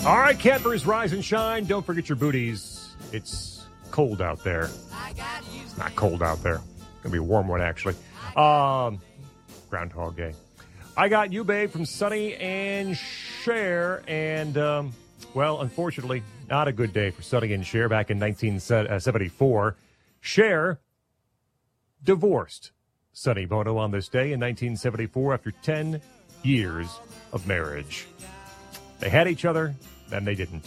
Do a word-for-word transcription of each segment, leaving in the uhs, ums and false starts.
All right, campers, rise and shine. Don't forget your booties. It's cold out there. It's not cold out there. It's going to be a warm one, actually. Um, Groundhog Day. I got you, babe, from Sonny and Cher. And, um, well, unfortunately, not a good day for Sonny and Cher back in nineteen seventy-four. Cher divorced Sonny Bono on this day in nineteen seventy-four after ten years of marriage. They had each other, then they didn't.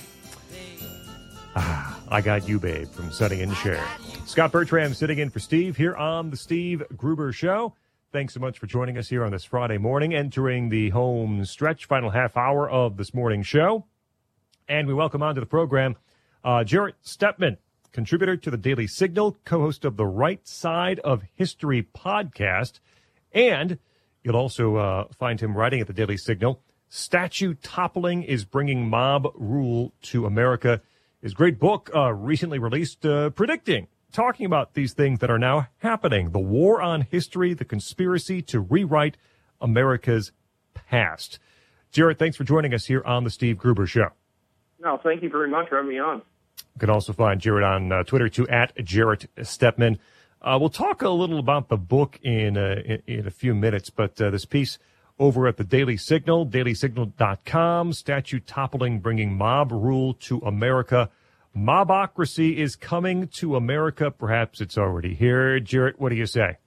Ah, I got you, babe, from Sonny and Cher. Scott Bertram sitting in for Steve here on the Steve Gruber Show. Thanks so much for joining us here on this Friday morning, entering the home stretch, final half hour of this morning's show. And we welcome onto the program uh, Jarrett Stepman, contributor to the Daily Signal, co-host of the Right Side of History podcast. And you'll also uh, find him writing at the Daily Signal, Statue Toppling is Bringing Mob Rule to America. His great book, uh, recently released, uh, predicting, talking about these things that are now happening. The war on history, the conspiracy to rewrite America's past. Jarrett, thanks for joining us here on the Steve Gruber Show. No, thank you very much for having me on. You can also find Jarrett on uh, Twitter, too, at Jarrett Stepman. Uh, we'll talk a little about the book in, uh, in, in a few minutes, but uh, this piece over at the Daily Signal, daily signal dot com, statue toppling bringing mob rule to America. Mobocracy is coming to America. Perhaps it's already here. Jarrett, what do you say?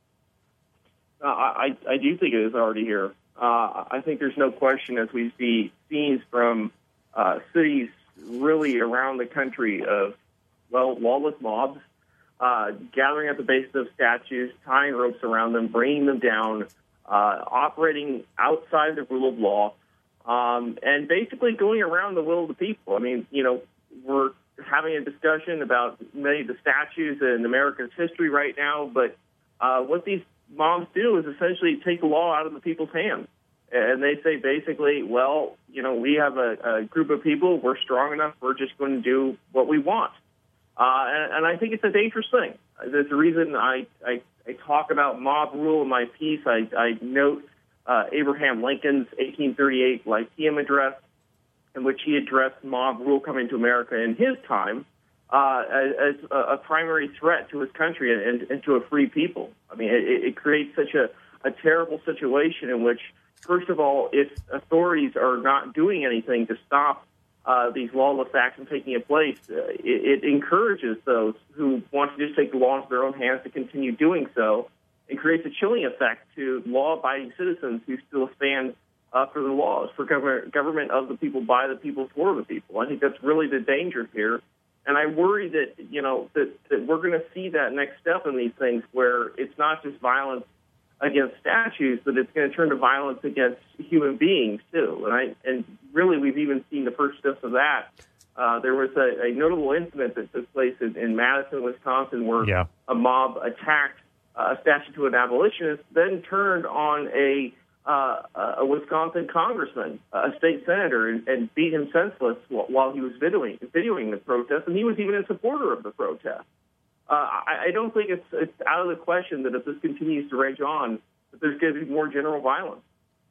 Uh, I, I do think it is already here. Uh, I think there's no question as we see scenes from uh, cities really around the country of, well, lawless mobs uh, gathering at the base of statues, tying ropes around them, bringing them down, uh, operating outside the rule of law, um, and basically going around the will of the people. I mean, you know, we're having a discussion about many of the statues in America's history right now, but uh, what these mobs do is essentially take the law out of the people's hands. And they say basically, well, you know, we have a, a group of people, we're strong enough, we're just going to do what we want. Uh, and, and I think it's a dangerous thing. There's a reason I, I, I talk about mob rule in my piece. I, I note uh, Abraham Lincoln's eighteen thirty-eight Lyceum address, in which he addressed mob rule coming to America in his time uh, as, as a, a primary threat to his country and, and to a free people. I mean, it, it creates such a, a terrible situation in which, first of all, if authorities are not doing anything to stop uh, these lawless acts from taking place, uh, it, it encourages those who want to just take the law into their own hands to continue doing so. It creates a chilling effect to law-abiding citizens who still stand uh, for the laws, for government, government of the people, by the people, for the people. I think that's really the danger here. And I worry that, you know, that, that we're going to see that next step in these things where it's not just violence against statues, but it's going to turn to violence against human beings, too. And I, and really, we've even seen the first steps of that. Uh, there was a, a notable incident that took place in, in Madison, Wisconsin, where yeah. a mob attacked uh, a statue to an abolitionist, then turned on a uh, a Wisconsin congressman, a state senator, and, and beat him senseless while he was videoing, videoing the protest, and he was even a supporter of the protest. Uh, I, I don't think it's, it's out of the question that if this continues to rage on, that there's going to be more general violence.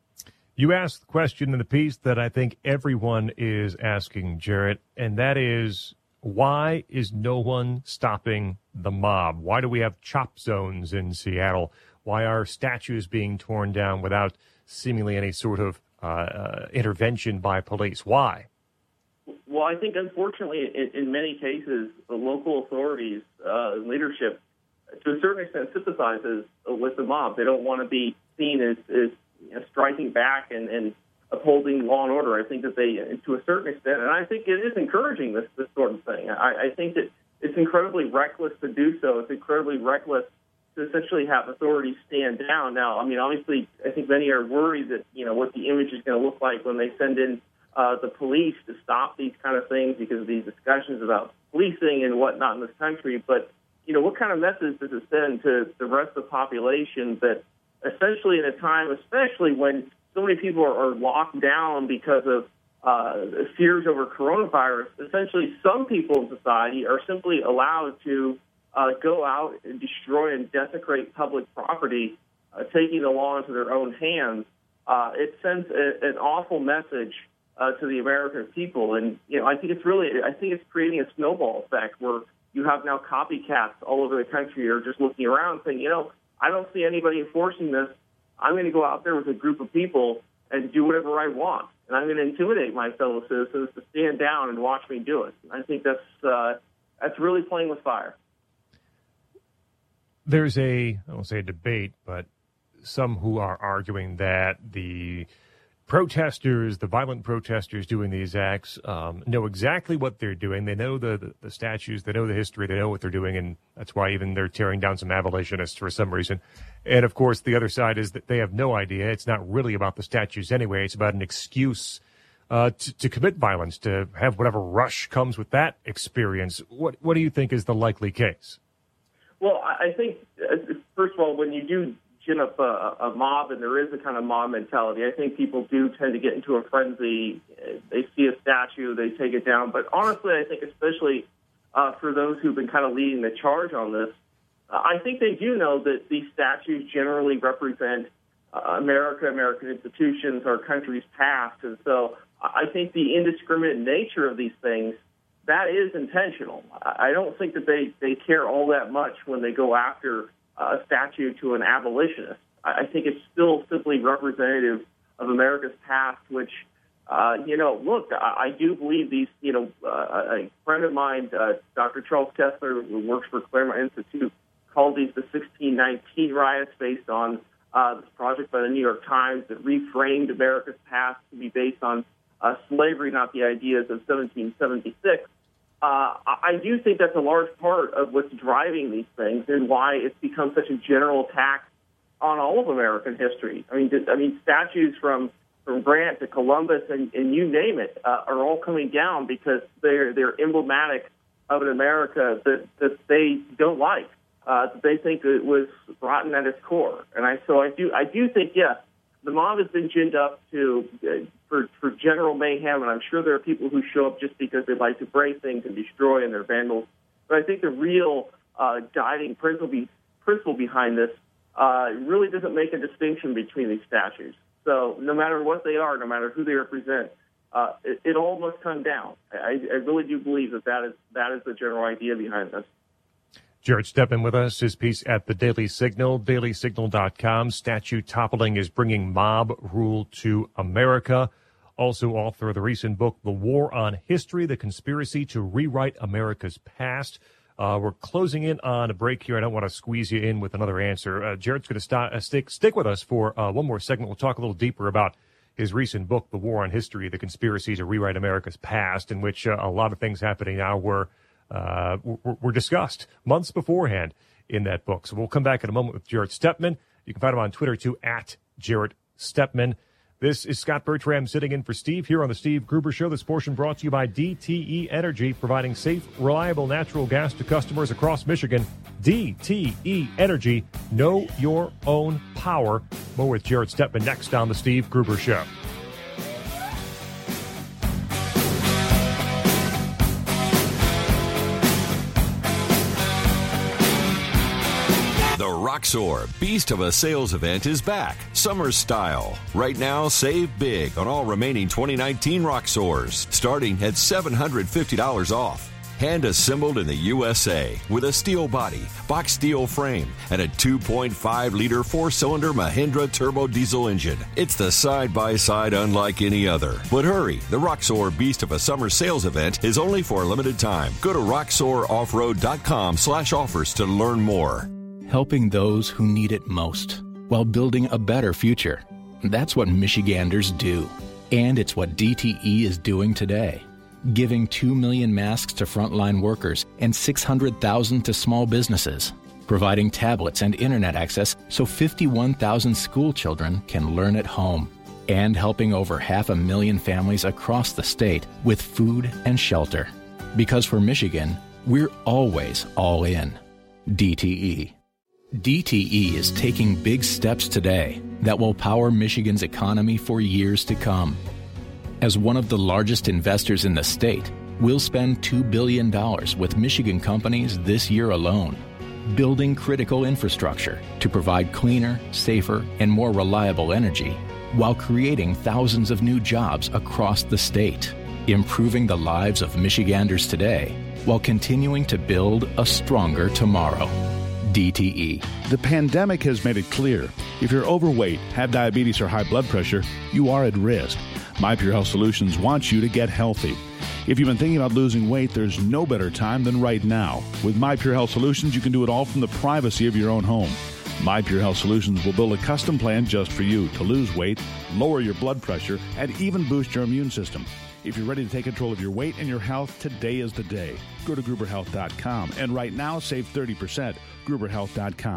You asked the question in the piece that I think everyone is asking, Jarrett, and that is, why is no one stopping the mob? Why do we have chop zones in Seattle? Why are statues being torn down without seemingly any sort of uh, uh, intervention by police? Why? Well, I think, unfortunately, in, in many cases, the local authorities, uh, leadership, to a certain extent, sympathizes with the mob. They don't want to be seen as, as you know, striking back and, and upholding law and order. I think that they, to a certain extent, and I think it is encouraging this, this sort of thing. I, I think that it's incredibly reckless to do so. It's incredibly reckless to essentially have authorities stand down. Now, I mean, obviously, I think many are worried that, you know, what the image is going to look like when they send in Uh, the police to stop these kind of things because of these discussions about policing and whatnot in this country. But, you know, what kind of message does it send to the rest of the population that essentially in a time, especially when so many people are, are locked down because of uh, fears over coronavirus, essentially some people in society are simply allowed to uh, go out and destroy and desecrate public property, uh, taking the law into their own hands. Uh, it sends a, an awful message uh, to the American people. And, you know, I think it's really, I think it's creating a snowball effect where you have now copycats all over the country who are just looking around saying, you know, I don't see anybody enforcing this. I'm going to go out there with a group of people and do whatever I want. And I'm going to intimidate my fellow citizens to stand down and watch me do it. I think that's uh, that's really playing with fire. There's a, I won't say a debate, but some who are arguing that the protesters, the violent protesters doing these acts, um, know exactly what they're doing. They know the, the, the statues, they know the history, they know what they're doing, and that's why even they're tearing down some abolitionists for some reason. And, of course, the other side is that they have no idea. It's not really about the statues anyway. It's about an excuse uh, to, to commit violence, to have whatever rush comes with that experience. What, what do you think is the likely case? Well, I think, first of all, when you do gin up a, a mob, and there is a kind of mob mentality, I think people do tend to get into a frenzy. They see a statue, they take it down. But honestly, I think especially uh, for those who've been kind of leading the charge on this, uh, I think they do know that these statues generally represent uh, America, American institutions, our country's past. And so I think the indiscriminate nature of these things, that is intentional. I don't think that they, they care all that much when they go after a statue to an abolitionist. I think it's still simply representative of America's past, which, uh, you know, look, I, I do believe these, you know, uh, a friend of mine, uh, Doctor Charles Kessler, who works for Claremont Institute, called these the sixteen nineteen riots based on uh, this project by the New York Times that reframed America's past to be based on uh, slavery, not the ideas of seventeen seventy-six. Uh, I do think that's a large part of what's driving these things and why it's become such a general attack on all of American history. I mean, I mean, statues from, from Grant to Columbus and, and you name it uh, are all coming down because they're they're emblematic of an America that, that they don't like, uh, that they think it was rotten at its core. And I so I do I do think yes, the mob has been ginned up to. Uh, For, for general mayhem, and I'm sure there are people who show up just because they like to break things and destroy and they're vandals. But I think the real uh, guiding principle, be, principle behind this uh, really doesn't make a distinction between these statues. So no matter what they are, no matter who they represent, uh, it, it all must come down. I, I really do believe that that is, that is the general idea behind this. Jared Stepman with us, his piece at the Daily Signal, daily signal dot com. Statue toppling is bringing mob rule to America. Also author of the recent book, The War on History, The Conspiracy to Rewrite America's Past. Uh, we're closing in on a break here. I don't want to squeeze you in with another answer. Uh, Jared's going to st- uh, stick, stick with us for uh, one more segment. We'll talk a little deeper about his recent book, The War on History, The Conspiracy to Rewrite America's Past, in which uh, a lot of things happening now were, uh, were, were discussed months beforehand in that book. So we'll come back in a moment with Jared Stepman. You can find him on Twitter, too, at Jared Stepman. This is Scott Bertram sitting in for Steve here on the Steve Gruber Show. This portion brought to you by D T E Energy, providing safe, reliable natural gas to customers across Michigan. D T E Energy, know your own power. More with Jared Stepman next on the Steve Gruber Show. Roxor Beast of a Sales event is back, summer style. Right now, save big on all remaining twenty nineteen Roxors, starting at seven hundred fifty dollars off. Hand assembled in the U S A with a steel body, box steel frame, and a two point five liter four-cylinder Mahindra turbo diesel engine. It's the side-by-side unlike any other. But hurry, the Roxor Beast of a Summer sales event is only for a limited time. Go to roxor offroad dot com slash offers to learn more. Helping those who need it most while building a better future. That's what Michiganders do. And it's what D T E is doing today. Giving two million masks to frontline workers and six hundred thousand to small businesses. Providing tablets and internet access so fifty-one thousand school children can learn at home. And helping over half a million families across the state with food and shelter. Because for Michigan, we're always all in. D T E. D T E is taking big steps today that will power Michigan's economy for years to come. As one of the largest investors in the state, we'll spend two billion dollars with Michigan companies this year alone, building critical infrastructure to provide cleaner, safer, and more reliable energy, while creating thousands of new jobs across the state, improving the lives of Michiganders today while continuing to build a stronger tomorrow. D T E. The pandemic has made it clear. If you're overweight, have diabetes, or high blood pressure, you are at risk. My Pure Health Solutions wants you to get healthy. If you've been thinking about losing weight, there's no better time than right now. With My Pure Health Solutions, you can do it all from the privacy of your own home. My Pure Health Solutions will build a custom plan just for you to lose weight, lower your blood pressure, and even boost your immune system. If you're ready to take control of your weight and your health, today is the day. Go to Gruber Health dot com and right now save thirty percent. Gruber Health dot com.